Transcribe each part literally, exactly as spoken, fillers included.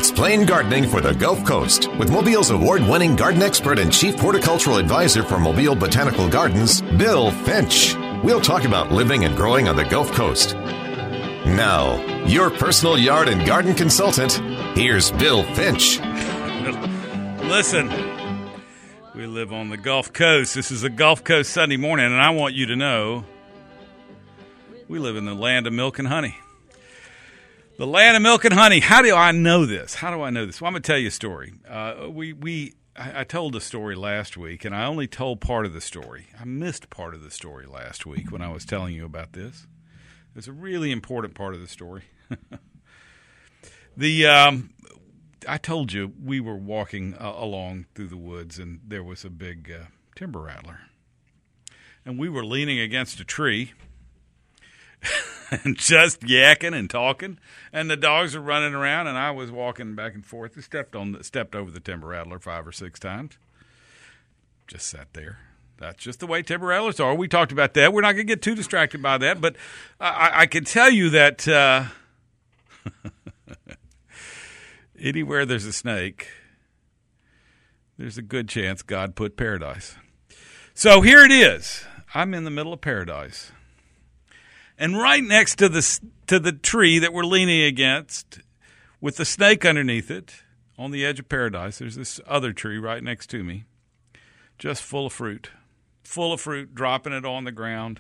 Explain gardening for the Gulf Coast with Mobile's award-winning garden expert and chief horticultural advisor for Mobile Botanical Gardens, Bill Finch. We'll talk about living and growing on the Gulf Coast. Now, your personal yard and garden consultant, here's Bill Finch. Listen, we live on the Gulf Coast. This is a Gulf Coast Sunday morning, and I want you to know we live in the land of milk and honey. The land of milk and honey. How do I know this? How do I know this? Well, I'm going to tell you a story. Uh, we we I, I told a story last week, and I only told part of the story. I missed part of the story last week when I was telling you about this. It's a really important part of the story. the um, I told you we were walking uh, along through the woods, and there was a big uh, timber rattler. And we were leaning against a tree and just yakking and talking, and the dogs were running around, and I was walking back and forth. I stepped on, the, stepped over the timber rattler five or six times. Just sat there. That's just the way timber rattlers are. We talked about that. We're not going to get too distracted by that, but I, I can tell you that uh, anywhere there's a snake, there's a good chance God put paradise. So here it is. I'm in the middle of paradise. And right next to the to the tree that we're leaning against, with the snake underneath it, on the edge of paradise, there's this other tree right next to me, just full of fruit, full of fruit, dropping it on the ground.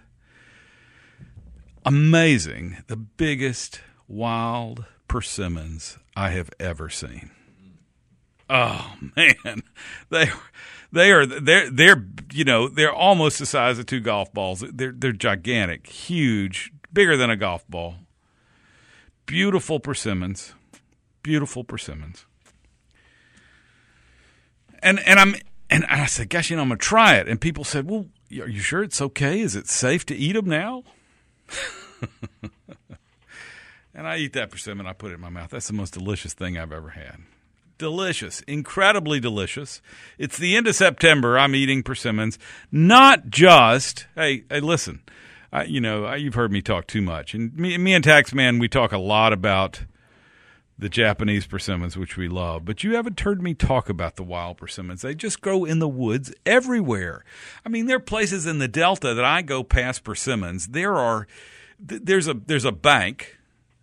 Amazing, the biggest wild persimmons I have ever seen. Oh man, they they are they're they're you know they're almost the size of two golf balls. They're they're gigantic, huge, bigger than a golf ball. Beautiful persimmons, beautiful persimmons. And and I'm and I said, gosh, you know, I'm gonna try it. And people said, well, are you sure it's okay? Is it safe to eat them now? And I eat that persimmon. I put it in my mouth. That's the most delicious thing I've ever had. Delicious, incredibly delicious. It's the end of September. I'm eating persimmons. Not just, hey, hey, listen, I, you know, I, you've heard me talk too much. And me, me and Taxman, we talk a lot about the Japanese persimmons, which we love. But you haven't heard me talk about the wild persimmons. They just grow in the woods everywhere. I mean, there are places in the Delta that I go past persimmons. There are, there's a there's a bank.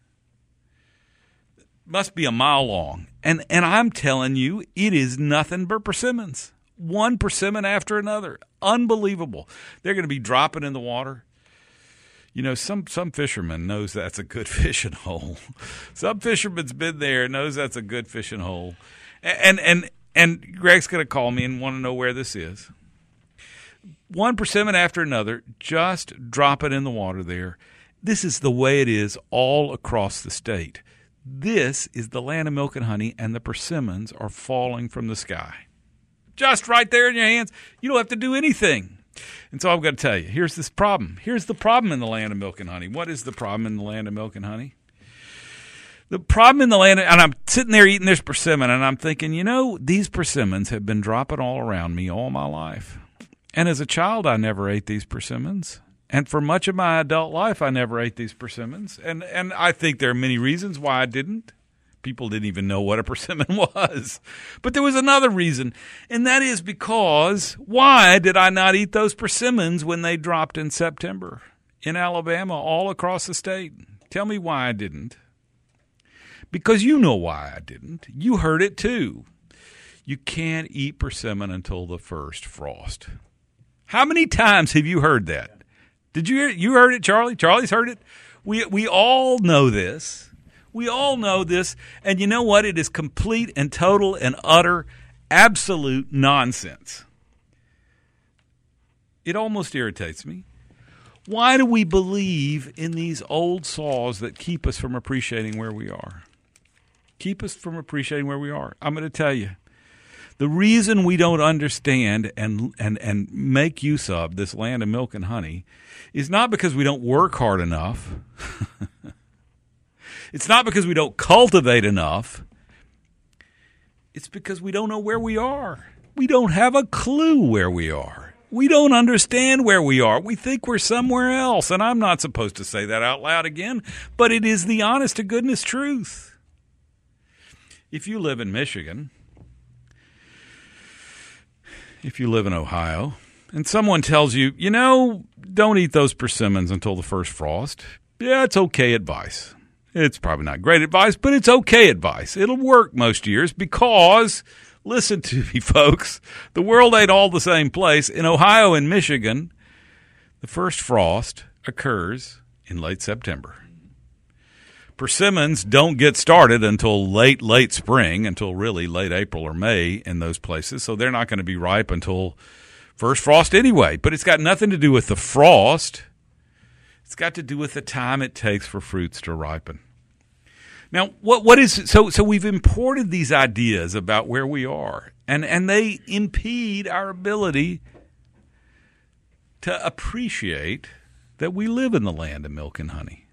Must be a mile long. And and I'm telling you, it is nothing but persimmons. One persimmon after another. Unbelievable. They're going to be dropping in the water. You know, some, some fisherman knows that's a good fishing hole. Some fisherman's been there, knows that's a good fishing hole. And and and Greg's going to call me and want to know where this is. One persimmon after another, just drop it in the water there. This is the way it is all across the state. This is the land of milk and honey, and the persimmons are falling from the sky. Just right there in your hands. You don't have to do anything. And so I've got to tell you, here's this problem. Here's the problem in the land of milk and honey. What is the problem in the land of milk and honey? The problem in the land, of, and I'm sitting there eating this persimmon, and I'm thinking, you know, these persimmons have been dropping all around me all my life. And as a child, I never ate these persimmons. And for much of my adult life, I never ate these persimmons. And and I think there are many reasons why I didn't. People didn't even know what a persimmon was. But there was another reason, and that is because why did I not eat those persimmons when they dropped in September in Alabama all across the state? Tell me why I didn't. Because you know why I didn't. You heard it too. You can't eat persimmon until the first frost. How many times have you heard that? Did you hear it? You heard it, Charlie? Charlie's heard it? We we all know this. We all know this. And you know what? It is complete and total and utter absolute nonsense. It almost irritates me. Why do we believe in these old saws that keep us from appreciating where we are? Keep us from appreciating where we are. I'm going to tell you. The reason we don't understand and, and, and make use of this land of milk and honey is not because we don't work hard enough. It's not because we don't cultivate enough. It's because we don't know where we are. We don't have a clue where we are. We don't understand where we are. We think we're somewhere else. And I'm not supposed to say that out loud again, but it is the honest to goodness truth. If you live in Michigan, if you live in Ohio, and someone tells you, you know, don't eat those persimmons until the first frost, yeah, it's okay advice. It's probably not great advice, but it's okay advice. It'll work most years because, listen to me, folks, the world ain't all the same place. In Ohio and Michigan, the first frost occurs in late September. Persimmons don't get started until late, late spring, until really late April or May in those places, so they're not going to be ripe until first frost anyway. But it's got nothing to do with the frost. It's got to do with the time it takes for fruits to ripen. Now, what what is so? So we've imported these ideas about where we are, and and they impede our ability to appreciate that we live in the land of milk and honey.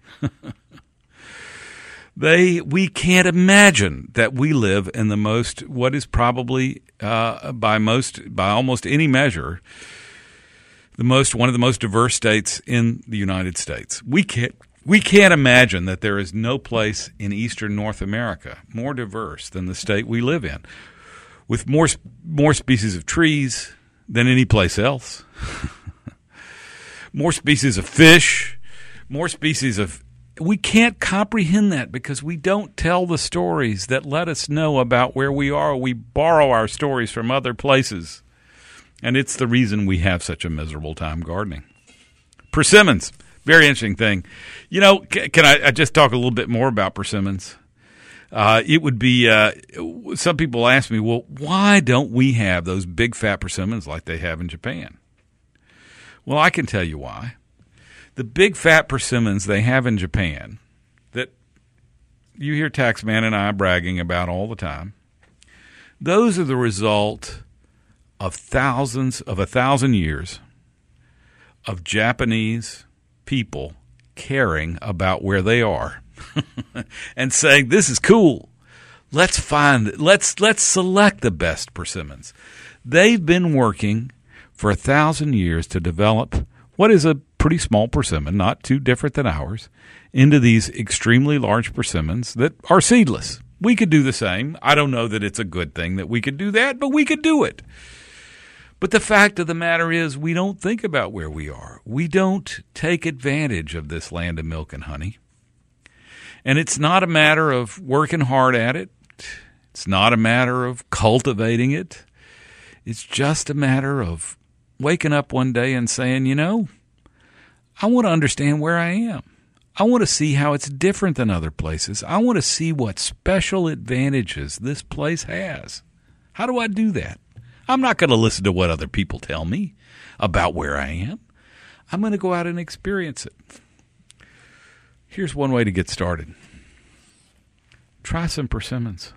they we can't imagine that we live in the most what is probably uh, by most by almost any measure. The most one of the most diverse states in the United States. We can't we can't imagine that there is no place in eastern North America more diverse than the state we live in, with more more species of trees than any place else, more species of fish, more species of. We can't comprehend that because we don't tell the stories that let us know about where we are. We borrow our stories from other places. And it's the reason we have such a miserable time gardening. Persimmons, very interesting thing. You know, can, can I, I just talk a little bit more about persimmons? Uh, it would be, uh, some people ask me, well, why don't we have those big fat persimmons like they have in Japan? Well, I can tell you why. The big fat persimmons they have in Japan that you hear Taxman and I bragging about all the time, those are the result of thousands of a thousand years of Japanese people caring about where they are and saying, this is cool. Let's find, let's, let's select the best persimmons. They've been working for a thousand years to develop what is a pretty small persimmon, not too different than ours, into these extremely large persimmons that are seedless. We could do the same. I don't know that it's a good thing that we could do that, but we could do it. But the fact of the matter is we don't think about where we are. We don't take advantage of this land of milk and honey. And it's not a matter of working hard at it. It's not a matter of cultivating it. It's just a matter of waking up one day and saying, you know, I want to understand where I am. I want to see how it's different than other places. I want to see what special advantages this place has. How do I do that? I'm not going to listen to what other people tell me about where I am. I'm going to go out and experience it. Here's one way to get started. Try some persimmons.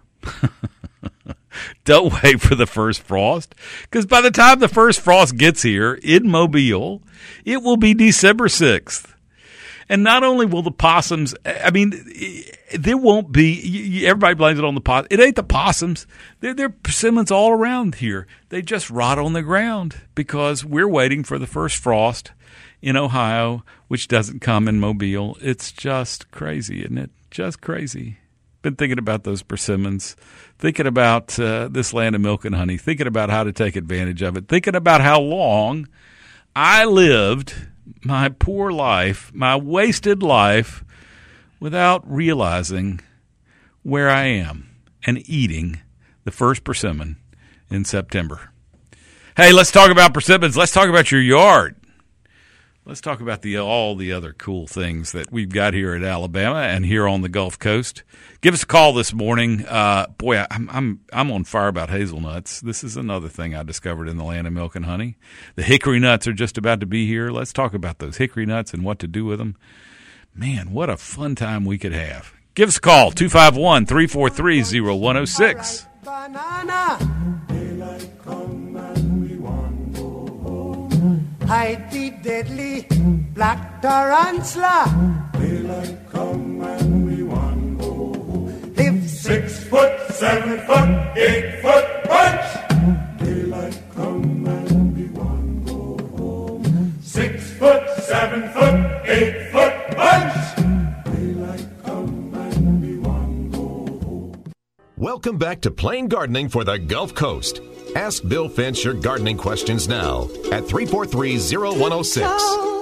Don't wait for the first frost, because by the time the first frost gets here in Mobile, it will be December sixth. And not only will the possums, I mean, there won't be, everybody blames it on the possums. It ain't the possums. There, there are persimmons all around here. They just rot on the ground because we're waiting for the first frost in Ohio, which doesn't come in Mobile. It's just crazy, isn't it? Just crazy. Been thinking about those persimmons, thinking about uh, this land of milk and honey, thinking about how to take advantage of it, thinking about how long I lived my poor life, my wasted life, without realizing where I am and eating the first persimmon in September. Hey, let's talk about persimmons. Let's talk about your yard. Let's talk about the all the other cool things that we've got here at Alabama and here on the Gulf Coast. Give us a call this morning. Uh, boy, I'm I'm I'm on fire about hazelnuts. This is another thing I discovered in the land of milk and honey. The hickory nuts are just about to be here. Let's talk about those hickory nuts and what to do with them. Man, what a fun time we could have. Give us a call, two five one, three four three, zero one zero six. Banana. Daylight come and we want go home. Hide the deadly black tarantula. Daylight come and we want go home. Live six foot, seven foot, eight foot bunch. Daylight come and we want go home. Six foot, seven foot, eight foot bunch. Daylight come and we want go home. Welcome back to Plain Gardening for the Gulf Coast. Ask Bill Finch your gardening questions now at three four three, zero one zero six.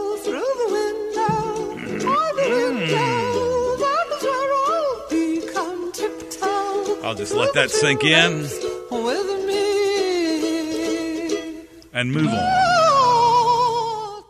I'll just let that sink in and move on.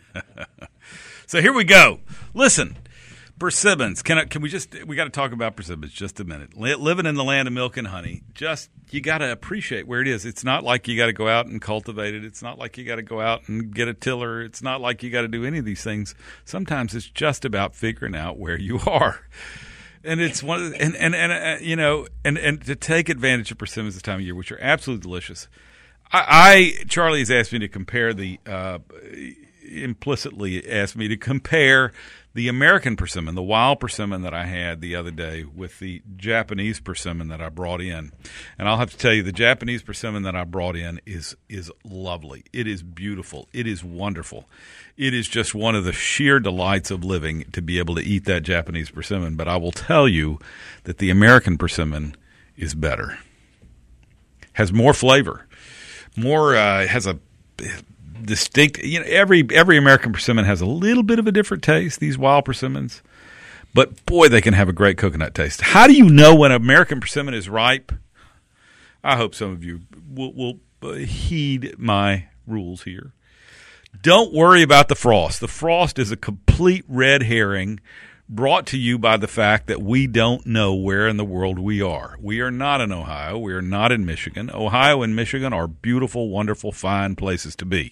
So here we go. Listen. Persimmons. Can I, can we just we got to talk about persimmons just a minute. Living in the land of milk and honey, just you got to appreciate where it is. It's not like you got to go out and cultivate it. It's not like you got to go out and get a tiller. It's not like you got to do any of these things. Sometimes it's just about figuring out where you are. And it's one of the, and and and uh, you know and and to take advantage of persimmons this time of year, which are absolutely delicious. I, I Charlie has asked me to compare the uh, implicitly asked me to compare the American persimmon, the wild persimmon that I had the other day, with the Japanese persimmon that I brought in. And I'll have to tell you, the Japanese persimmon that I brought in is is lovely. It is beautiful. It is wonderful. It is just one of the sheer delights of living to be able to eat that Japanese persimmon. But I will tell you that the American persimmon is better. Has more flavor. More uh, has a distinct, you know, every every American persimmon has a little bit of a different taste, these wild persimmons, but boy, they can have a great coconut taste. How do you know when an American persimmon is ripe? I hope some of you will, will heed my rules here. Don't worry about the frost. The frost is a complete red herring brought to you by the fact that we don't know where in the world we are. We are not in Ohio. We are not in Michigan. Ohio and Michigan are beautiful, wonderful, fine places to be.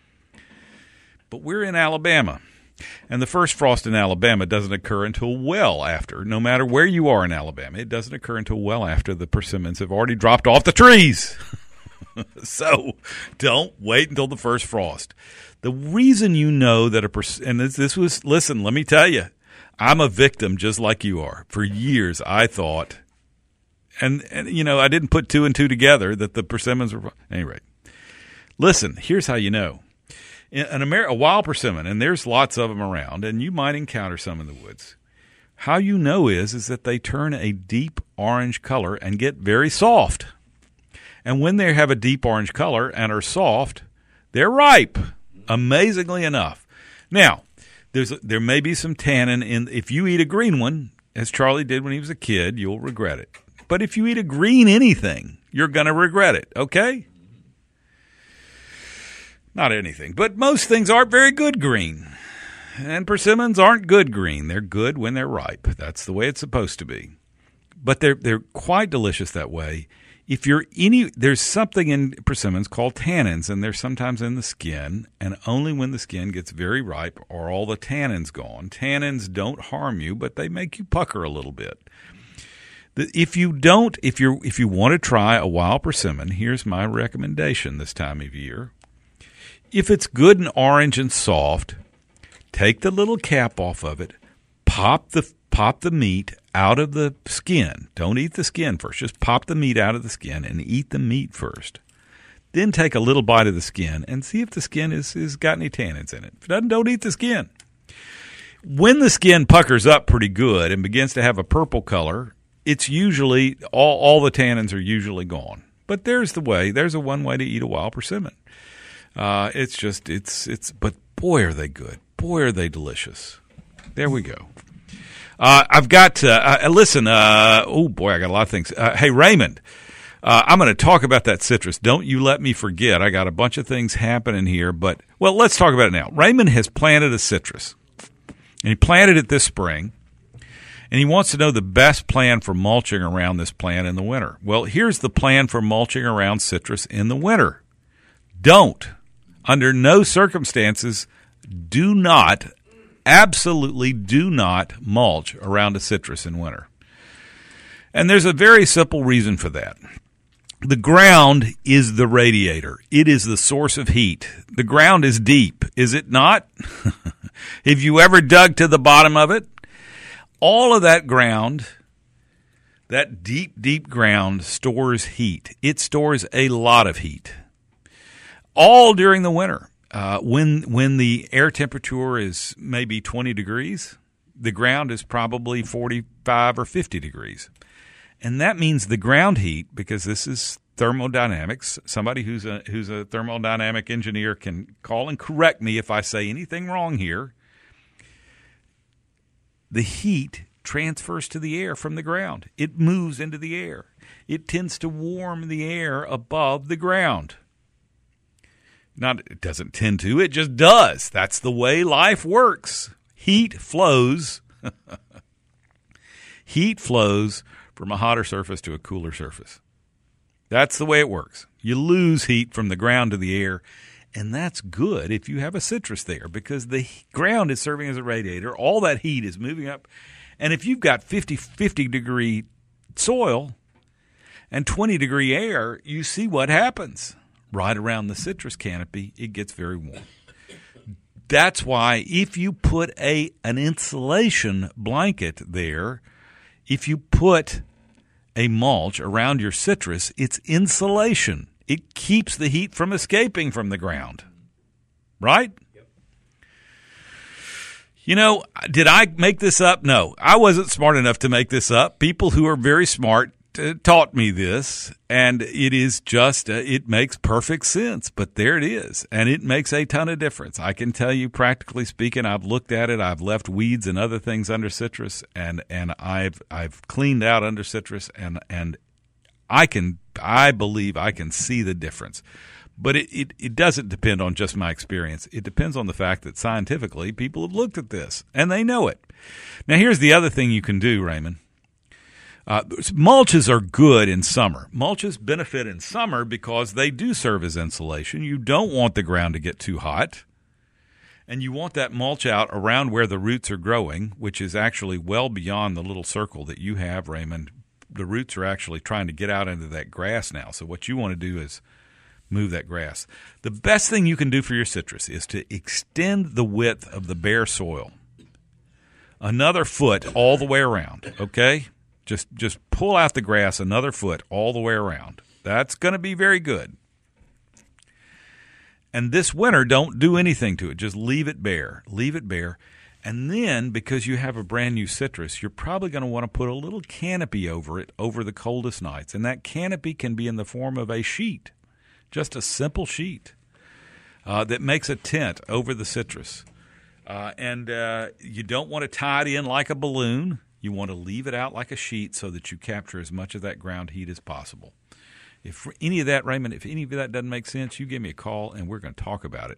But we're in Alabama, and the first frost in Alabama doesn't occur until well after, no matter where you are in Alabama, it doesn't occur until well after the persimmons have already dropped off the trees. So don't wait until the first frost. The reason you know that a pers- – and this, this was – listen, let me tell you, I'm a victim just like you are. For years I thought and, – and, you know, I didn't put two and two together that the persimmons were – anyway, listen, here's how you know. An Amer- a wild persimmon, and there's lots of them around, and you might encounter some in the woods. How you know is is that they turn a deep orange color and get very soft. And when they have a deep orange color and are soft, they're ripe, amazingly enough. Now, there's a, there may be some tannin in. If you eat a green one, as Charlie did when he was a kid, you'll regret it. But if you eat a green anything, you're going to regret it, okay? Not anything, but most things aren't very good green. And persimmons aren't good green. They're good when they're ripe. That's the way it's supposed to be. But they're they're quite delicious that way. If you're any, there's something in persimmons called tannins, and they're sometimes in the skin, and only when the skin gets very ripe are all the tannins gone. Tannins don't harm you, but they make you pucker a little bit. If you don't, if you if you want to try a wild persimmon, here's my recommendation this time of year. If it's good and orange and soft, take the little cap off of it, pop the pop the meat out of the skin. Don't eat the skin first. Just pop the meat out of the skin and eat the meat first. Then take a little bite of the skin and see if the skin is, is got any tannins in it. If it doesn't, don't eat the skin. When the skin puckers up pretty good and begins to have a purple color, it's usually all, all the tannins are usually gone. But there's the way. There's a one way to eat a wild persimmon. Uh, it's just, it's, it's, but boy, are they good. Boy, are they delicious. There we go. Uh, I've got, uh, uh, listen, uh, oh boy, I got a lot of things. Uh, hey, Raymond, uh, I'm going to talk about that citrus. Don't you let me forget. I got a bunch of things happening here, but, well, let's talk about it now. Raymond has planted a citrus, and he planted it this spring, and he wants to know the best plan for mulching around this plant in the winter. Well, here's the plan for mulching around citrus in the winter. Don't. Under no circumstances, do not, absolutely do not mulch around a citrus in winter. And there's a very simple reason for that. The ground is the radiator. It is the source of heat. The ground is deep, is it not? Have you ever dug to the bottom of it? All of that ground, that deep, deep ground stores heat. It stores a lot of heat. All during the winter, uh, when when the air temperature is maybe twenty degrees, the ground is probably forty-five or fifty degrees. And that means the ground heat, because this is thermodynamics. Somebody who's a who's a thermodynamic engineer can call and correct me if I say anything wrong here. The heat transfers to the air from the ground. It moves into the air. It tends to warm the air above the ground. Not it doesn't tend to, it just does. That's the way life works. Heat flows. Heat flows from a hotter surface to a cooler surface. That's the way it works. You lose heat from the ground to the air, and that's good if you have a citrus there, because the ground is serving as a radiator. All that heat is moving up. And if you've got fifty, fifty degree soil and twenty degree air, you see what happens. Right around the citrus canopy, it gets very warm. That's why if you put a an insulation blanket there, if you put a mulch around your citrus, it's insulation. It keeps the heat from escaping from the ground. Right? Yep. You know, did I make this up? No, I wasn't smart enough to make this up. People who are very smart uh, taught me this, and it is just, uh, it makes perfect sense, but there it is, and it makes a ton of difference. I can tell you, practically speaking, I've looked at it, I've left weeds and other things under citrus, and, and I've I've cleaned out under citrus, and, and I can, I believe I can see the difference. But it, it, it doesn't depend on just my experience. It depends on the fact that scientifically people have looked at this, and they know it. Now, here's the other thing you can do, Raymond. Uh, mulches are good in summer. Mulches benefit in summer because they do serve as insulation. You don't want the ground to get too hot, and you want that mulch out around where the roots are growing, which is actually well beyond the little circle that you have, Raymond. The roots are actually trying to get out into that grass now, so what you want to do is move that grass. The best thing you can do for your citrus is to extend the width of the bare soil another foot all the way around, okay? Just just pull out the grass another foot all the way around. That's going to be very good. And this winter, don't do anything to it. Just leave it bare. Leave it bare. And then, because you have a brand new citrus, you're probably going to want to put a little canopy over it over the coldest nights. And that canopy can be in the form of a sheet, just a simple sheet uh, that makes a tent over the citrus. Uh, and uh, you don't want to tie it in like a balloon. You want to leave it out like a sheet so that you capture as much of that ground heat as possible. If any of that, Raymond, if any of that doesn't make sense, you give me a call and we're going to talk about it.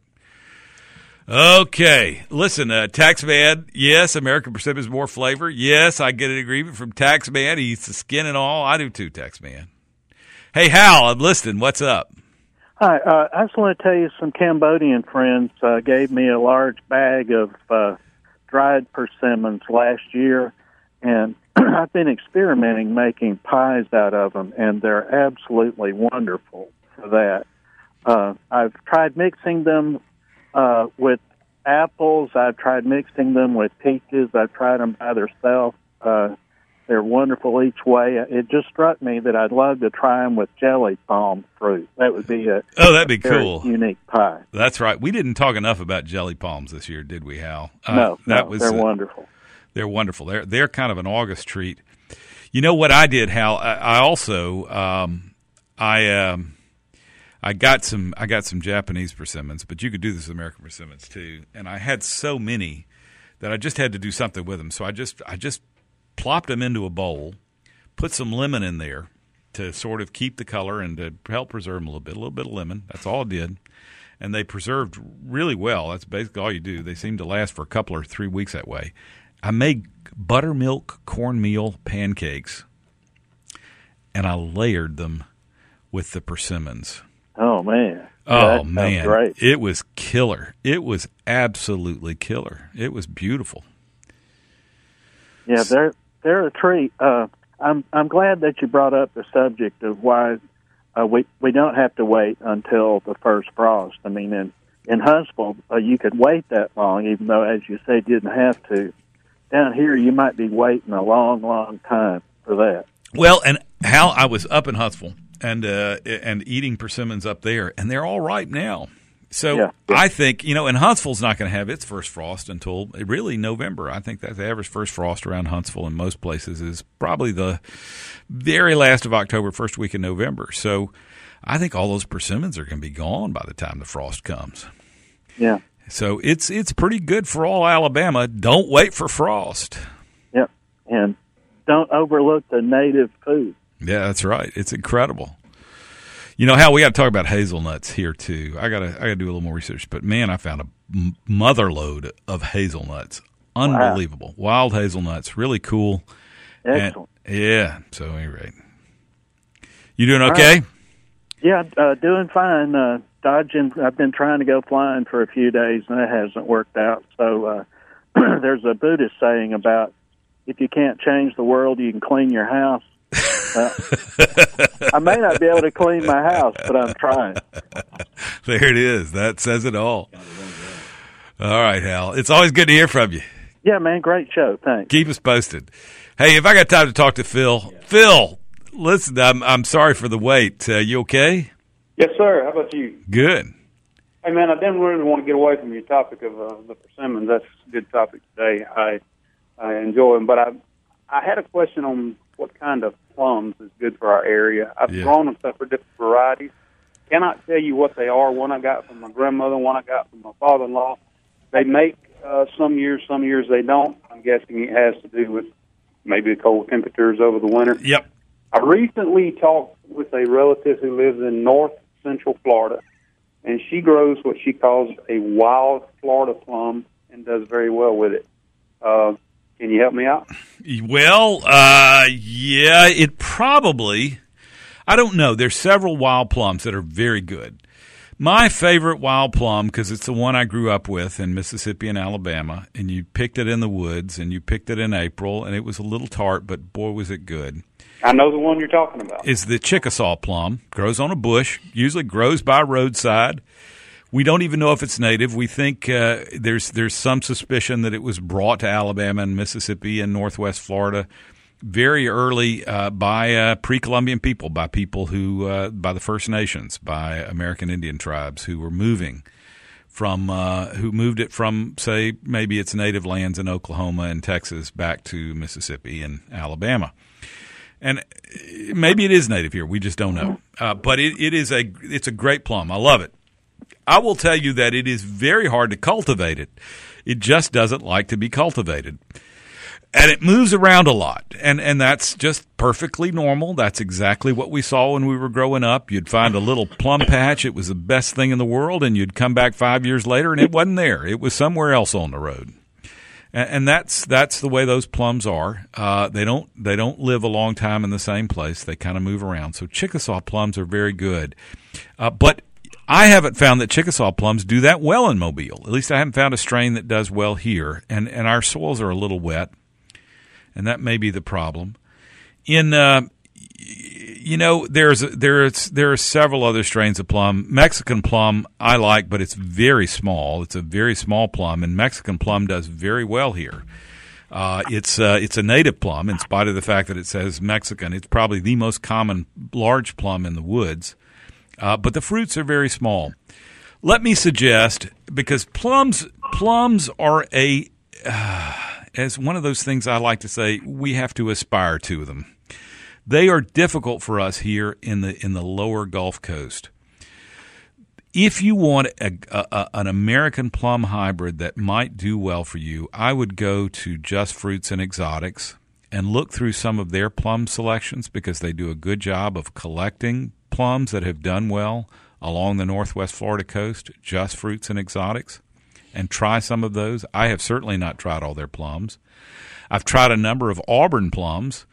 Okay. Listen, uh, Taxman, yes, American Persimmon is more flavor. Yes, I get an agreement from Taxman. He eats the skin and all. I do too, Taxman. Hey, Hal, I'm listening. What's up? Hi. Uh, I just want to tell you some Cambodian friends uh, gave me a large bag of uh, dried persimmons last year, and I've been experimenting making pies out of them, and they're absolutely wonderful for that. Uh, I've tried mixing them uh, with apples. I've tried mixing them with peaches. I've tried them by themselves. Uh, they're wonderful each way. It just struck me that I'd love to try them with jelly palm fruit. That would be a oh, that'd be a very cool, unique pie. That's right. We didn't talk enough about jelly palms this year, did we, Hal? Uh, no, that no, was they're uh, wonderful. They're wonderful. They're they're kind of an August treat. You know what I did, Hal? I, I also um, I um, I got some I got some Japanese persimmons, but you could do this with American persimmons too. And I had so many that I just had to do something with them. So I just I just plopped them into a bowl, put some lemon in there to sort of keep the color and to help preserve them a little bit. A little bit of lemon. That's all I did. And they preserved really well. That's basically all you do. They seem to last for a couple or three weeks that way. I made buttermilk cornmeal pancakes, and I layered them with the persimmons. Oh, man. Oh, that man. Great. It was killer. It was absolutely killer. It was beautiful. Yeah, they're they're a treat. Uh, I'm I'm glad that you brought up the subject of why uh, we we don't have to wait until the first frost. I mean, in in Huntsville, uh, you could wait that long, even though, as you said, you didn't have to. Down here, you might be waiting a long, long time for that. Well, and Hal, I was up in Huntsville and uh, and eating persimmons up there, and they're all ripe now. So Yeah. I think, you know, and Huntsville's not going to have its first frost until really November. I think that the average first frost around Huntsville in most places is probably the very last of October, first week in November. So I think all those persimmons are going to be gone by the time the frost comes. Yeah. So it's it's pretty good for all Alabama. Don't wait for frost. Yep. And don't overlook the native food. Yeah, that's right. It's incredible. You know, Hal, we got to talk about hazelnuts here too. I gotta, I gotta do a little more research. But man, I found a m- mother load of hazelnuts. Unbelievable, wow. Wild hazelnuts, really cool. Excellent. And, yeah. So, at any rate, you doing okay? Right. Yeah, uh, doing fine. Uh, dodging. I've been trying to go flying for a few days, and it hasn't worked out. So, uh, there's a Buddhist saying about if you can't change the world, you can clean your house. Uh, I may not be able to clean my house, but I'm trying. There it is. That says it all. All right, Hal. It's always good to hear from you. Yeah, man. Great show. Thanks. Keep us posted. Hey, if I got time to talk to Phil, yeah. Phil, listen, I'm I'm sorry for the wait. Uh, you okay? Yes, sir. How about you? Good. Hey, man, I didn't really want to get away from your topic of uh, the persimmons. That's a good topic today. I I enjoy them, but I I had a question on what kind of plums is good for our area. I've yeah. grown them several different varieties. Cannot tell you what they are. One I got from my grandmother, one I got from my father-in-law. They make uh, some years, some years they don't. I'm guessing it has to do with maybe the cold temperatures over the winter. Yep. I recently talked with a relative who lives in north central Florida, and she grows what she calls a wild Florida plum and does very well with it. Uh, can you help me out? Well, uh, yeah, it probably, I don't know. There's several wild plums that are very good. My favorite wild plum, because it's the one I grew up with in Mississippi and Alabama, and you picked it in the woods, and you picked it in April, and it was a little tart, but boy, was it good. I know the one you're talking about. Is the Chickasaw plum. Grows on a bush, usually grows by roadside. We don't even know if it's native. We think uh, there's there's some suspicion that it was brought to Alabama and Mississippi and northwest Florida very early uh, by uh, pre-Columbian people, by people who, uh, by the First Nations, by American Indian tribes who were moving from, uh, who moved it from, say, maybe its native lands in Oklahoma and Texas back to Mississippi and Alabama. And maybe it is native here. We just don't know. Uh, but it, it is a it's a great plum. I love it. I will tell you that it is very hard to cultivate it. It just doesn't like to be cultivated. And it moves around a lot, and, and that's just perfectly normal. That's exactly what we saw when we were growing up. You'd find a little plum patch. It was the best thing in the world, and you'd come back five years later, and it wasn't there. It was somewhere else on the road. And, and that's that's the way those plums are. Uh, they don't they don't live a long time in the same place. They kind of move around. So Chickasaw plums are very good. Uh, but I haven't found that Chickasaw plums do that well in Mobile. At least I haven't found a strain that does well here. And, and our soils are a little wet. And that may be the problem. In uh, you know, there's there's there are several other strains of plum. Mexican plum I like, but it's very small. It's a very small plum, and Mexican plum does very well here. Uh, it's uh, it's a native plum, in spite of the fact that it says Mexican. It's probably the most common large plum in the woods, uh, but the fruits are very small. Let me suggest, because plums plums are a uh, as one of those things I like to say, we have to aspire to them. They are difficult for us here in the in the lower Gulf Coast. If you want a, a, an American plum hybrid that might do well for you, I would go to Just Fruits and Exotics and look through some of their plum selections, because they do a good job of collecting plums that have done well along the northwest Florida coast, Just Fruits and Exotics, and try some of those. I have certainly not tried all their plums. I've tried a number of Auburn plums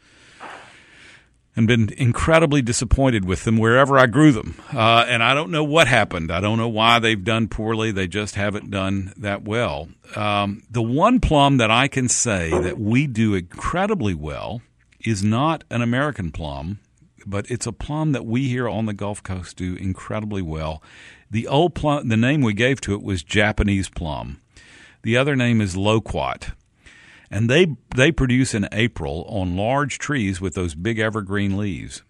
and been incredibly disappointed with them wherever I grew them. Uh, and I don't know what happened. I don't know why they've done poorly. They just haven't done that well. Um, the one plum that I can say that we do incredibly well is not an American plum, but it's a plum that we here on the Gulf Coast do incredibly well. The old plum, the name we gave to it was Japanese plum. The other name is loquat. And they they produce in April on large trees with those big evergreen leaves.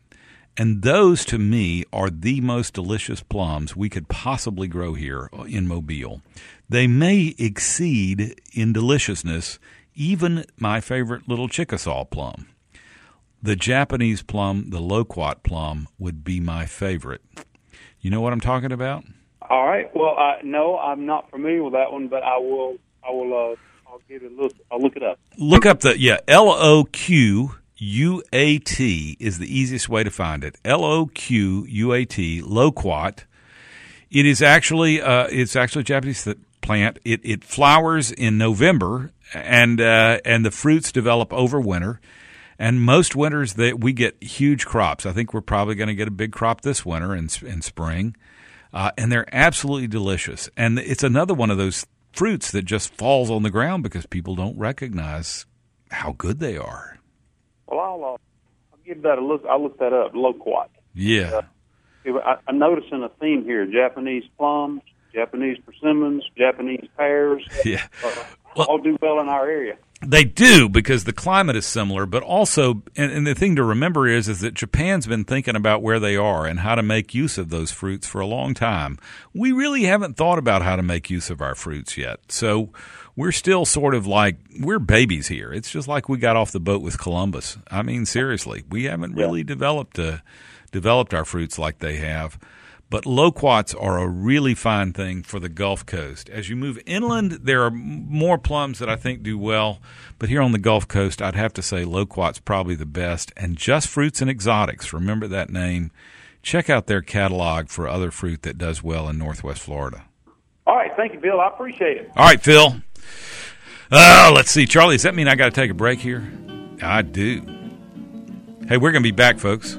And those, to me, are the most delicious plums we could possibly grow here in Mobile. They may exceed in deliciousness even my favorite little Chickasaw plum. The Japanese plum, the loquat plum, would be my favorite. You know what I'm talking about? All right. Well, uh, no, I'm not familiar with that one, but I will. I will. Uh, I'll give it a look. I'll look it up. Look up the yeah L O Q U A T is the easiest way to find it. L O Q U A T, loquat. It is actually uh, it's actually a Japanese plant. It it flowers in November, and uh, and the fruits develop over winter. And most winters that we get huge crops. I think we're probably going to get a big crop this winter and in spring, uh, and they're absolutely delicious. And it's another one of those fruits that just falls on the ground because people don't recognize how good they are. Well, I'll, uh, I'll give that a look. I'll look that up. Loquat. Yeah. Uh, I, I'm noticing a theme here: Japanese plums, Japanese persimmons, Japanese pears. Yeah. Uh, well, all do well in our area. They do because the climate is similar, but also, and, and the thing to remember is, is that Japan's been thinking about where they are and how to make use of those fruits for a long time. We really haven't thought about how to make use of our fruits yet. So we're still sort of like, we're babies here. It's just like we got off the boat with Columbus. I mean, seriously, we haven't really yeah. developed uh, developed our fruits like they have. But loquats are a really fine thing for the Gulf Coast. As you move inland, there are more plums that I think do well. But here on the Gulf Coast, I'd have to say loquat's probably the best. And Just Fruits and Exotics, remember that name. Check out their catalog for other fruit that does well in Northwest Florida. All right. Thank you, Bill. I appreciate it. All right, Phil. Uh, let's see. Charlie, does that mean I got to take a break here? I do. Hey, we're going to be back, folks.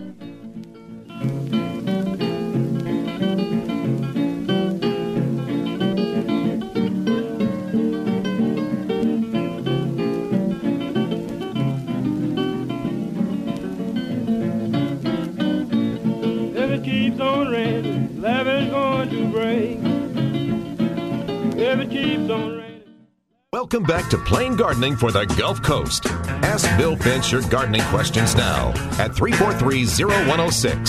Welcome back to Plain Gardening for the Gulf Coast. Ask Bill Finch your gardening questions now at three four three, zero one zero six.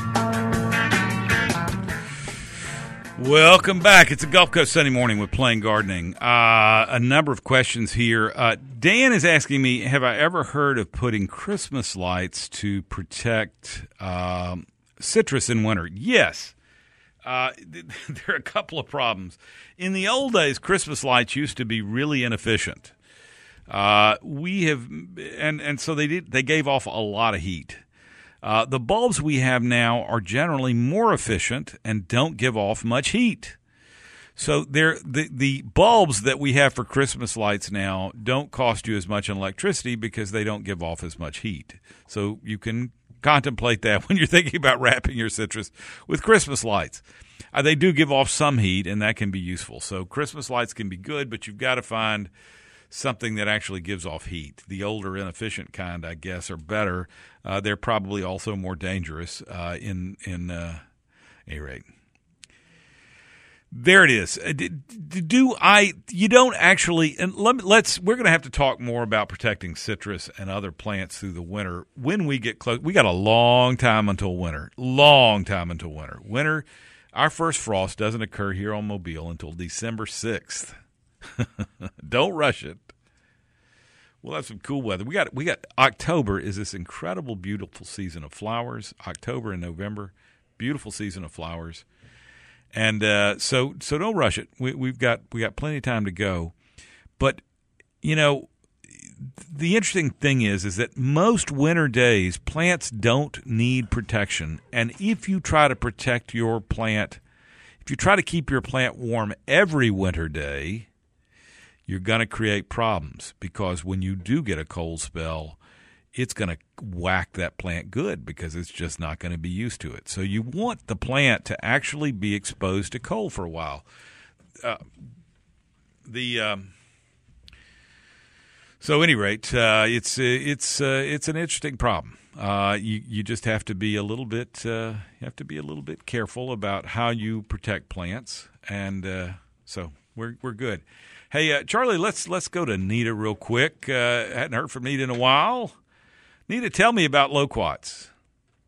Welcome back. It's a Gulf Coast Sunday morning with Plain Gardening. Uh, a number of questions here. Uh, Dan is asking me, have I ever heard of putting Christmas lights to protect um, citrus in winter? Yes. Uh, there are a couple of problems. In the old days, Christmas lights used to be really inefficient. Uh, we have, and, and so they did. They gave off a lot of heat. Uh, the bulbs we have now are generally more efficient and don't give off much heat. So they're, the the bulbs that we have for Christmas lights now don't cost you as much in electricity because they don't give off as much heat. So you can contemplate that when you're thinking about wrapping your citrus with Christmas lights. Uh, they do give off some heat, and that can be useful. So Christmas lights can be good, but you've got to find something that actually gives off heat. The older, inefficient kind, I guess, are better. Uh, they're probably also more dangerous uh, in in uh, any rate. There it is. Do I? You don't actually. And let, let's. We're going to have to talk more about protecting citrus and other plants through the winter when we get close. We got a long time until winter. Long time until winter. Winter. Our first frost doesn't occur here on Mobile until December sixth. Don't rush it. We'll have some cool weather. We got. We got. October is this incredible, beautiful season of flowers. October and November, beautiful season of flowers. And uh, so, so don't rush it. We, we've got we got plenty of time to go. But you know, the interesting thing is, is that most winter days, plants don't need protection. And if you try to protect your plant, if you try to keep your plant warm every winter day, you're going to create problems because when you do get a cold spell, it's going to whack that plant good because it's just not going to be used to it. So you want the plant to actually be exposed to cold for a while. Uh, the um, so, at any rate, uh, it's it's uh, it's an interesting problem. Uh, you you just have to be a little bit uh, you have to be a little bit careful about how you protect plants, and uh, so we're we're good. Hey, uh, Charlie, let's let's go to Nita real quick. Uh, hadn't heard from Nita in a while. Nita, tell me about loquats. Good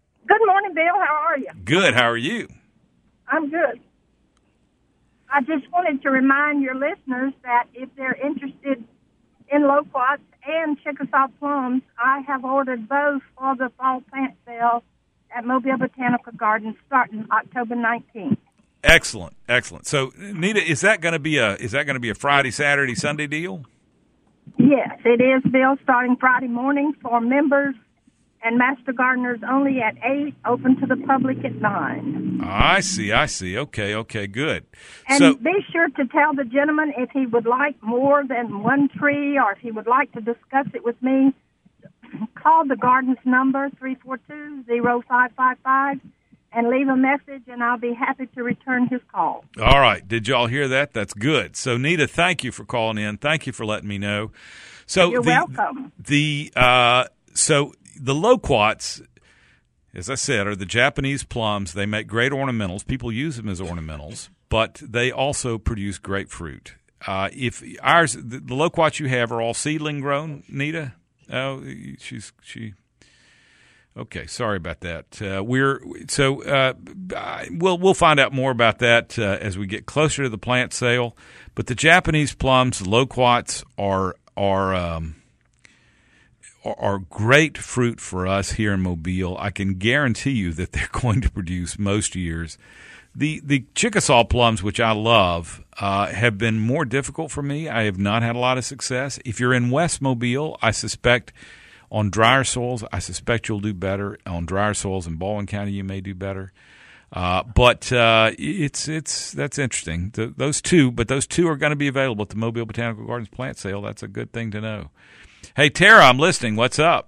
Good morning, Bill. How are you? Good. How are you? I'm good. I just wanted to remind your listeners that if they're interested in loquats and Chickasaw plums, I have ordered both for the fall plant sale at Mobile Botanical Gardens starting October nineteenth. Excellent, excellent. So, Nita, is that going to be a is that going to be a Friday, Saturday, Sunday deal? Yes, it is, Bill, starting Friday morning for members and master gardeners only at eight, open to the public at nine. I see, I see. Okay, okay, good. And so, be sure to tell the gentleman if he would like more than one tree or if he would like to discuss it with me, call the garden's number, three four two, zero five five five, and leave a message, and I'll be happy to return his call. All right. Did y'all hear that? That's good. So, Nita, thank you for calling in. Thank you for letting me know. So You're the, welcome. The, uh, so the loquats, as I said, are the Japanese plums. They make great ornamentals. People use them as ornamentals, but they also produce great fruit. Uh, if ours, the, the loquats you have are all seedling grown, Nita? Oh, she's she. Okay, sorry about that. Uh, we're so uh, we'll we'll find out more about that uh, as we get closer to the plant sale. But the Japanese plums, loquats, are are. Um, are great fruit for us here in Mobile. I can guarantee you that they're going to produce most years. The the Chickasaw plums, which I love, uh, have been more difficult for me. I have not had a lot of success. If you're in West Mobile, I suspect on drier soils, I suspect you'll do better. On drier soils in Baldwin County, you may do better. Uh, but uh, it's it's that's interesting. The, those two, but those two are going to be available at the Mobile Botanical Gardens plant sale. That's a good thing to know. Hey, Tara, I'm listening. What's up?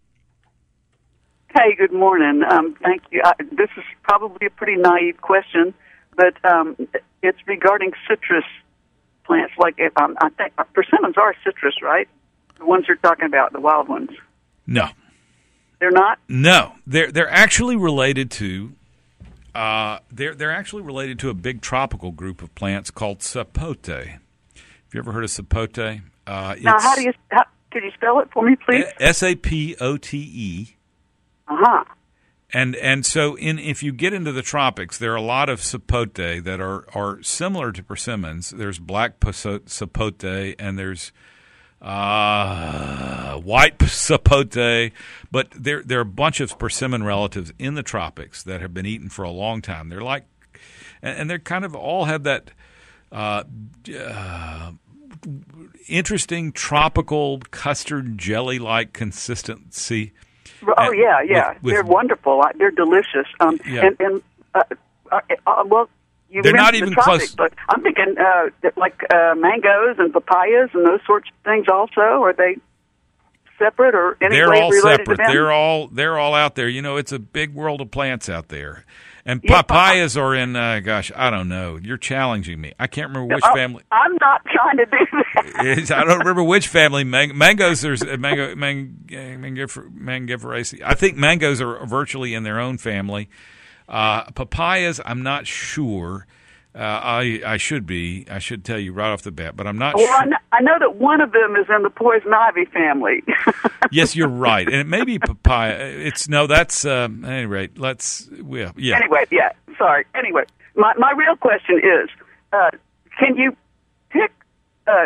Hey, good morning. Um, thank you. I, this is probably a pretty naive question, but um, it's regarding citrus plants. Like, if, um, I think persimmons are citrus, right? The ones you're talking about, the wild ones. No, they're not. No, they're they're actually related to. Uh, they're they're actually related to a big tropical group of plants called sapote. Have you ever heard of sapote? Uh, now, how do you? How, could you spell it for me, please? S A P O T E. Uh-huh. And and so in if you get into the tropics, there are a lot of sapote that are, are similar to persimmons. There's black sapote and there's uh, white sapote, but there there are a bunch of persimmon relatives in the tropics that have been eaten for a long time. They're like, and, and they're kind of all have that uh, uh, interesting tropical custard jelly-like consistency. Oh, yeah, yeah. With, with, they're wonderful. They're delicious. Um, yeah. And, and uh, uh, uh, well, you they're not mentioned even the tropics, close. But I'm thinking uh, like uh, mangoes and papayas and those sorts of things also. Are they separate or any they're way all related separate. to them? They're all they're all out there. You know, it's a big world of plants out there. And yeah, papayas are in, uh, gosh, I don't know. You're challenging me. I can't remember which oh, family. I'm not trying to do that. I don't remember which family. Man- mangoes, there's mango, man, mangiferaceae. I think mangoes are virtually in their own family. Uh, papayas, I'm not sure. Uh, I I should be. I should tell you right off the bat, but I'm not well, sure. I know, I know that one of them is in the poison ivy family. Yes, you're right, and it may be papaya. It's no, that's um, at any rate. Let's well, yeah. Anyway, yeah. Sorry. Anyway, my my real question is, uh, can you pick uh,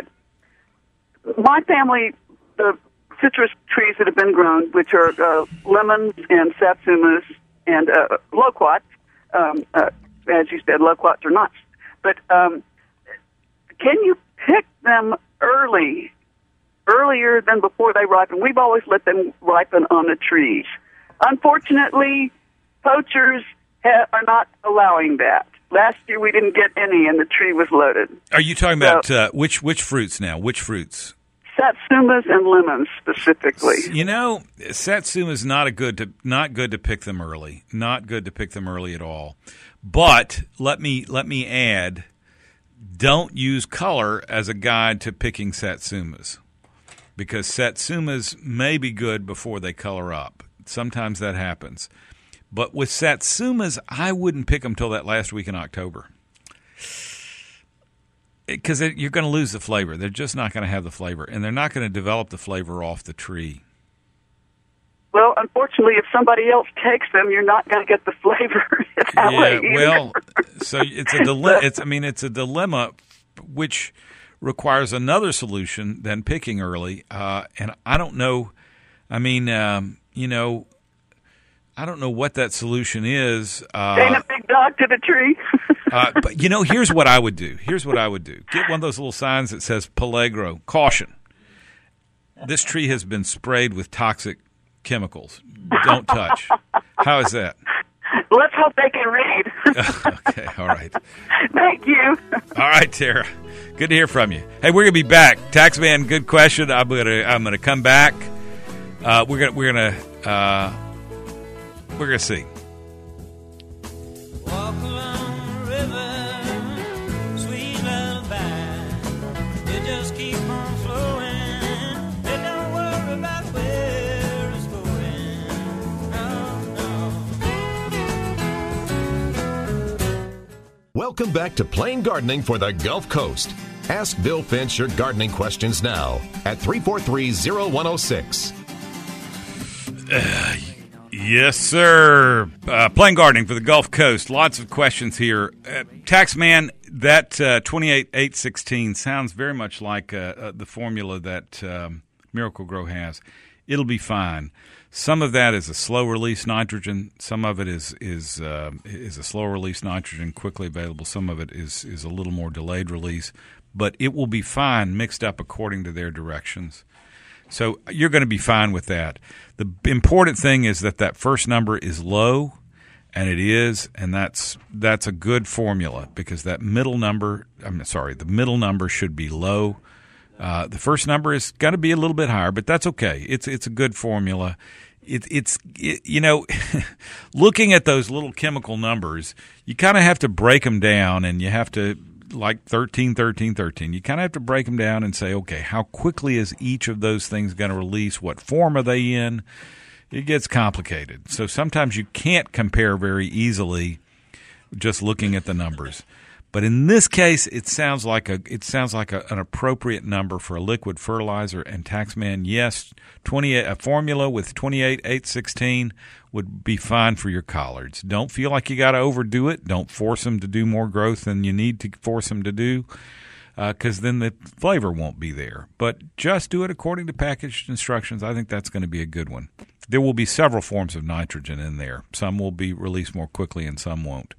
my family the citrus trees that have been grown, which are uh, lemons and satsumas and uh, loquats. Um, uh, as you said, loquats are nuts. But um, can you pick them early, earlier than before they ripen? We've always let them ripen on the trees. Unfortunately, poachers ha- are not allowing that. Last year we didn't get any, and the tree was loaded. Are you talking about so, uh, which which fruits now? Which fruits? Satsumas and lemons specifically. You know, satsuma is not a good to not good to pick them early. Not good to pick them early at all. But let me let me add, don't use color as a guide to picking satsumas, because satsumas may be good before they color up. Sometimes that happens. But with satsumas, I wouldn't pick them till that last week in October, because you're going to lose the flavor. They're just not going to have the flavor, and they're not going to develop the flavor off the tree. Well, unfortunately, if somebody else takes them, you're not going to get the flavor. Yeah, well, so it's a dilemma. It's I mean, it's a dilemma, which requires another solution than picking early. Uh, and I don't know. I mean, um, you know, I don't know what that solution is. Uh, Chain a big dog to the tree. uh, but you know, here's what I would do. Here's what I would do. Get one of those little signs that says "Peligro," caution. This tree has been sprayed with toxic chemicals. Don't touch. How is that? Let's hope they can read. Okay, all right. Thank you. All right, Tara. Good to hear from you. Hey, we're gonna be back. Taxman, good question. I'm gonna I'm gonna come back. Uh, we're gonna we're gonna uh, we're gonna see. Walk along the river, sweet lullaby. You just keep on flowing. And don't worry about where it's going. No, no. Welcome back to Plain Gardening for the Gulf Coast. Ask Bill Finch your gardening questions now at three four three, zero one zero six. Uh, yes, sir. Uh, Plain Gardening for the Gulf Coast. Lots of questions here. Uh, Taxman, that uh, twenty-eight eight sixteen sounds very much like uh, uh, the formula that um, Miracle Grow has. It'll be fine. Some of that is a slow release nitrogen. Some of it is is uh, is a slow release nitrogen, quickly available. Some of it is is a little more delayed release, but it will be fine mixed up according to their directions. So you're going to be fine with that. The important thing is that that first number is low, and it is, and that's that's a good formula because that middle number, I'm sorry, the middle number should be low. Uh, the first number is going to be a little bit higher, but that's okay. It's it's a good formula. It, it's it, you know, looking at those little chemical numbers, you kind of have to break them down, and you have to. Like thirteen, thirteen, thirteen. You kind of have to break them down and say, okay, how quickly is each of those things going to release? What form are they in? It gets complicated. So sometimes you can't compare very easily just looking at the numbers. But in this case, it sounds like a it sounds like a, an appropriate number for a liquid fertilizer. And Taxman, yes, twenty-eight a formula with twenty-eight eight sixteen would be fine for your collards. Don't feel like you got to overdo it. Don't force them to do more growth than you need to force them to do, because uh, then the flavor won't be there. But just do it according to packaged instructions. I think that's going to be a good one. There will be several forms of nitrogen in there. Some will be released more quickly and some won't.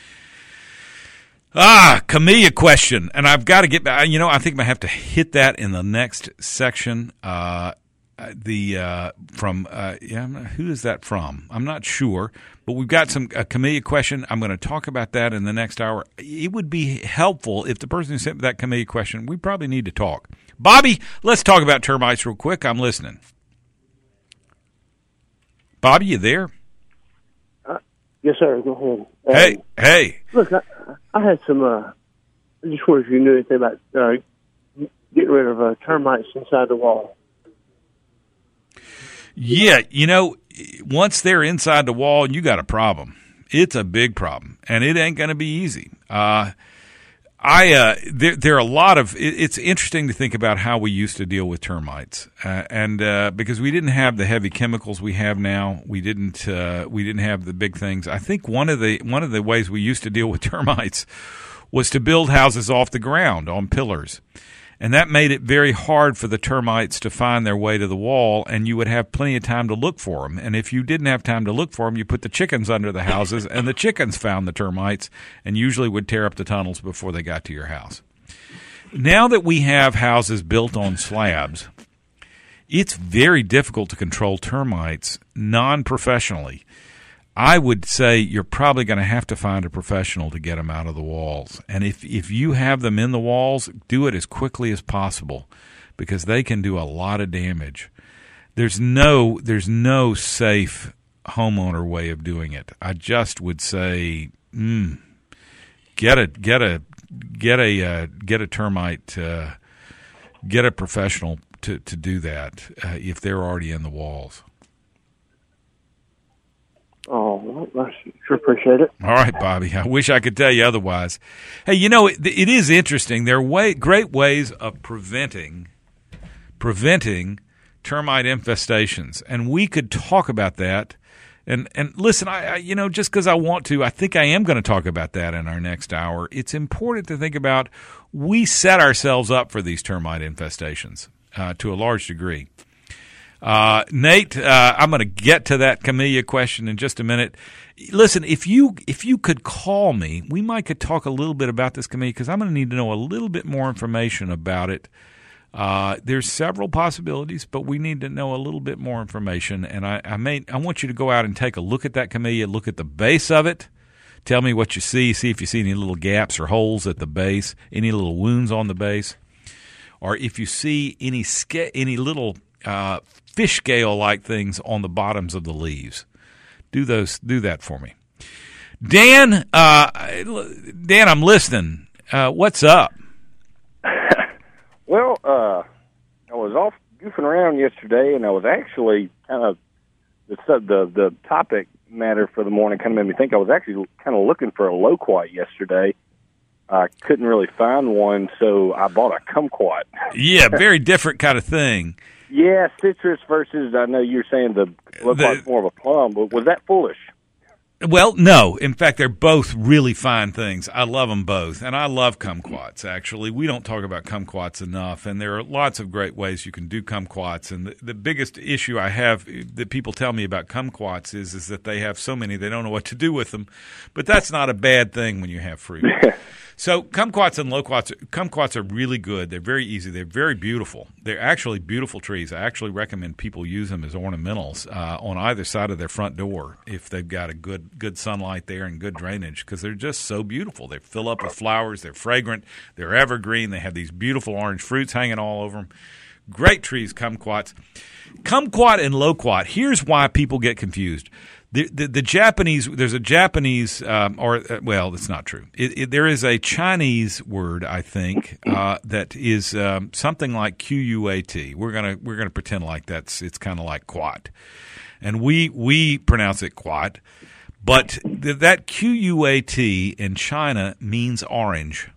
Ah, camellia question, and I've got to get back. You know, I think I have to hit that in the next section. Uh, the uh, from uh, yeah, who is that from? I'm not sure, but we've got some a camellia question. I'm going to talk about that in the next hour. It would be helpful if the person who sent me that camellia question. We probably need to talk. Bobby, let's talk about termites real quick. I'm listening. Bobby, you there? Uh, yes, sir. Go ahead. Um, Hey, hey. Look, I, I had some. Uh, I just wondered if you knew anything about uh, getting rid of uh, termites inside the wall. Yeah, you know, once they're inside the wall, you got a problem. It's a big problem, and it ain't going to be easy. Uh, I uh, there there are a lot of. It, it's interesting to think about how we used to deal with termites, uh, and uh, because we didn't have the heavy chemicals we have now, we didn't uh, we didn't have the big things. I think one of the one of the ways we used to deal with termites was to build houses off the ground on pillars. And that made it very hard for the termites to find their way to the wall, and you would have plenty of time to look for them. And if you didn't have time to look for them, you put the chickens under the houses, and the chickens found the termites and usually would tear up the tunnels before they got to your house. Now that we have houses built on slabs, it's very difficult to control termites non-professionally. I would say you're probably going to have to find a professional to get them out of the walls. And if, if you have them in the walls, do it as quickly as possible because they can do a lot of damage. There's no there's no safe homeowner way of doing it. I just would say mm, get a get a get a uh, get a termite uh, get a professional to, to do that uh, if they're already in the walls. Oh, I sure appreciate it. All right, Bobby. I wish I could tell you otherwise. Hey, you know, it, it is interesting. There are way, great ways of preventing preventing termite infestations, and we could talk about that. And and listen, I, I you know, just because I want to, I think I am going to talk about that in our next hour. It's important to think about we set ourselves up for these termite infestations uh, to a large degree. Uh, Nate, uh, I'm going to get to that camellia question in just a minute. Listen, if you if you could call me, we might could talk a little bit about this camellia because I'm going to need to know a little bit more information about it. Uh, there's several possibilities, but we need to know a little bit more information. And I, I may I want you to go out and take a look at that camellia, look at the base of it. Tell me what you see. See if you see any little gaps or holes at the base, any little wounds on the base, or if you see any sca- any little uh, fish scale-like things on the bottoms of the leaves. Do those. Do that for me, Dan. Uh, Dan, I'm listening. Uh, what's up? Well, uh, I was off goofing around yesterday, and I was actually kind of the the the topic matter for the morning kind of made me think I was actually kind of looking for a loquat yesterday. I couldn't really find one, so I bought a kumquat. Yeah, very different kind of thing. Yeah, citrus versus, I know you're saying the loquat's more of a plum, but was that foolish? Well, no. In fact, they're both really fine things. I love them both, and I love kumquats, actually. We don't talk about kumquats enough, and there are lots of great ways you can do kumquats. And the, the biggest issue I have that people tell me about kumquats is, is that they have so many they don't know what to do with them. But that's not a bad thing when you have fruit. So kumquats and loquats, kumquats are really good. They're very easy. They're very beautiful. They're actually beautiful trees. I actually recommend people use them as ornamentals uh, on either side of their front door if they've got a good good sunlight there and good drainage because they're just so beautiful. They fill up with flowers. They're fragrant. They're evergreen. They have these beautiful orange fruits hanging all over them. Great trees, kumquats. Kumquat and loquat, here's why people get confused. The, the, the Japanese, there's a Japanese, um, or, uh, well, that's not true. It, it, there is a Chinese word, I think, uh, that is um, something like Q U A T. We're gonna we're gonna pretend like that's it's kind of like quat, and we we pronounce it quat, but th- that Q U A T in China means orange,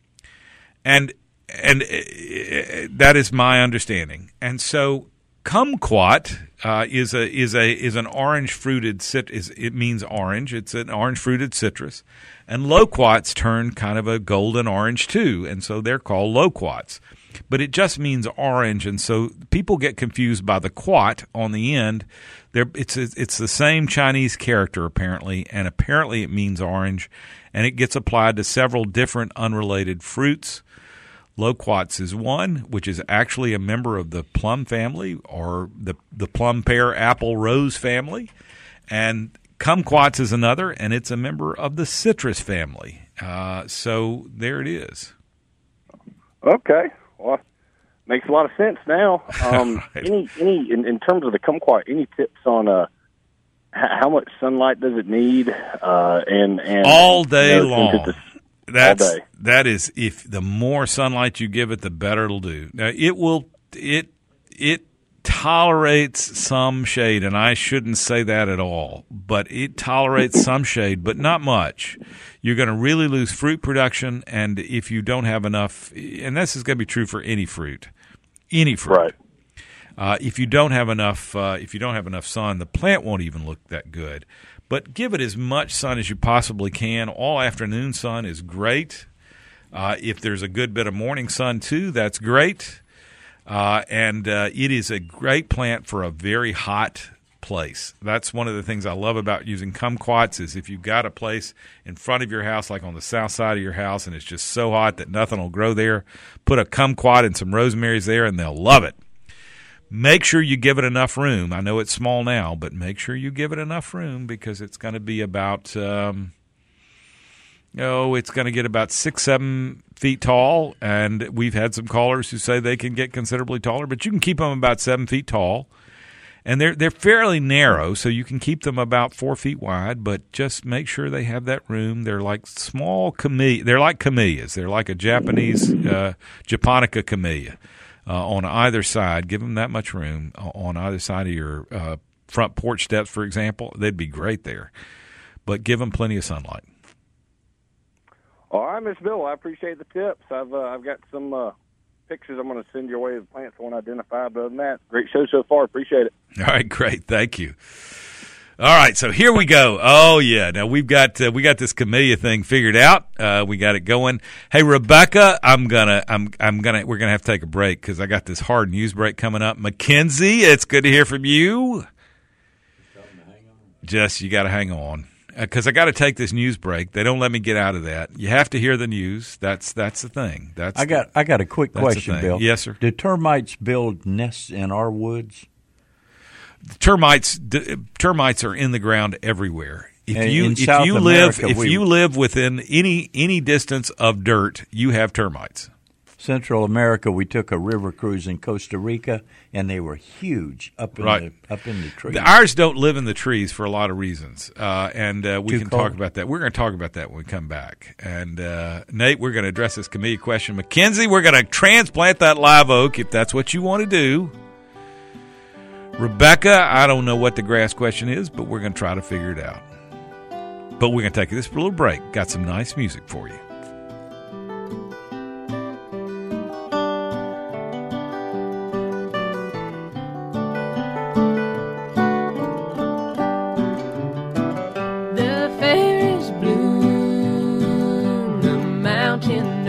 and and uh, that is my understanding, and so. Kumquat uh, is a is a is an orange fruited cit. Is it means orange? It's an orange fruited citrus, and loquats turn kind of a golden orange too, and so they're called loquats. But it just means orange, and so people get confused by the quat on the end. There, it's it's the same Chinese character apparently, and apparently it means orange, and it gets applied to several different unrelated fruits. Loquats is one, which is actually a member of the plum family or the the plum, pear, apple, rose family. And kumquats is another, and it's a member of the citrus family. Uh, so there it is. Okay. Well, makes a lot of sense now. Um, right. Any, any in, in terms of the kumquat, any tips on uh, how much sunlight does it need? Uh, and, and all day you know, long. That's day. That is, if the more sunlight you give it, the better it'll do. Now it will it it tolerates some shade, and I shouldn't say that at all, but it tolerates some shade, but not much. You're going to really lose fruit production, and if you don't have enough, and this is going to be true for any fruit, any fruit. Right. Uh, if you don't have enough, uh, if you don't have enough sun, the plant won't even look that good. But give it as much sun as you possibly can. All afternoon sun is great. Uh, if there's a good bit of morning sun, too, that's great. Uh, and uh, it is a great plant for a very hot place. That's one of the things I love about using kumquats is if you've got a place in front of your house, like on the south side of your house, and it's just so hot that nothing will grow there, put a kumquat and some rosemaries there, and they'll love it. Make sure you give it enough room. I know it's small now, but make sure you give it enough room because it's going to be about, um, oh, it's going to get about six, seven feet tall. And we've had some callers who say they can get considerably taller, but you can keep them about seven feet tall. And they're they're fairly narrow, so you can keep them about four feet wide. But just make sure they have that room. They're like small camellias. They're like camellias. They're like a Japanese uh, Japonica camellia. Uh, on either side, give them that much room on either side of your uh, front porch steps, for example. They'd be great there. But give them plenty of sunlight. All right, Miss Bill, I appreciate the tips. I've uh, I've got some uh, pictures I'm going to send your way of the plants I want to identify. But other than that, great show so far. Appreciate it. All right, great. Thank you. All right, so here we go. Oh yeah, now we've got uh, we got this camellia thing figured out. Uh, we got it going. Hey Rebecca, I'm gonna I'm I'm gonna we're gonna have to take a break because I got this hard news break coming up. Mackenzie, it's good to hear from you. Just you got to hang on because uh, I got to take this news break. They don't let me get out of that. You have to hear the news. That's that's the thing. That's I got the, I got a quick question, Bill. Yes, sir. Do termites build nests in our woods? Termites d- termites are in the ground everywhere. If In- you in if South you live America, if we- you live within any any distance of dirt, you have termites. Central America, we took a river cruise in Costa Rica, and they were huge up in Right. the up in the trees. The, ours don't live in the trees for a lot of reasons, uh, and uh, we Too can cold. talk about that. We're going to talk about that when we come back. And uh, Nate, we're going to address this camellia question. Mackenzie, we're going to transplant that live oak if that's what you want to do. Rebecca, I don't know what the grass question is, but we're going to try to figure it out. But we're going to take this little break. Got some nice music for you. The fairies bloom, the mountain